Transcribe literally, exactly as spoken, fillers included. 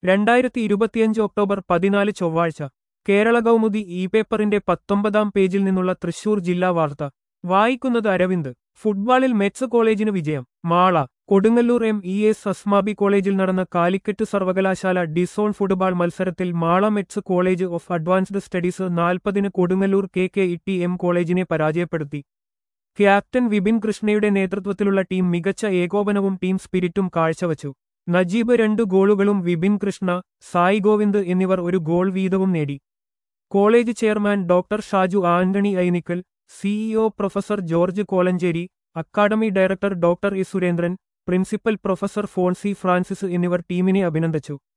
രണ്ടായിരത്തി ഇരുപത്തിയഞ്ച് ഒക്ടോബർ പതിനാല് ചൊവ്വാഴ്ച കേരള കൗമുദി ഇ പേപ്പറിന്റെ പത്തൊമ്പതാം പേജിൽ നിന്നുള്ള തൃശൂർ ജില്ലാ വാർത്ത വായിക്കുന്നത് അരവിന്ദ്. ഫുട്ബോളിൽ മെറ്റ്സ് കോളേജിന് വിജയം. Mala. Kodungallur M E S Asmabi കോളേജിൽ നടന്ന കാലിക്കറ്റ് സർവകലാശാല ഡിസോൺ ഫുട്ബോൾ മത്സരത്തിൽ Mala METS college of advanced studies നാൽപ്പതിന് Kodungallur K K E T M കോളേജിനെ പരാജയപ്പെടുത്തി. ക്യാപ്റ്റൻ വിപിൻ കൃഷ്ണയുടെ നേതൃത്വത്തിലുള്ള ടീം മികച്ച ഏകോപനവും ടീം സ്പിരിറ്റും കാഴ്ചവച്ചു. നജീബ് രണ്ടു ഗോളുകളും വിപിൻ കൃഷ്ണ, സായി ഗോവിന്ദ് എന്നിവർ ഒരു ഗോൾ വീതവും നേടി. College chairman doctor Shaju Antony Ainikkal, CEO professor George Kolanchery, academy director doctor E Surendran, principal professor Fonsy Francis എന്നിവർ ടീമിനെ അഭിനന്ദിച്ചു.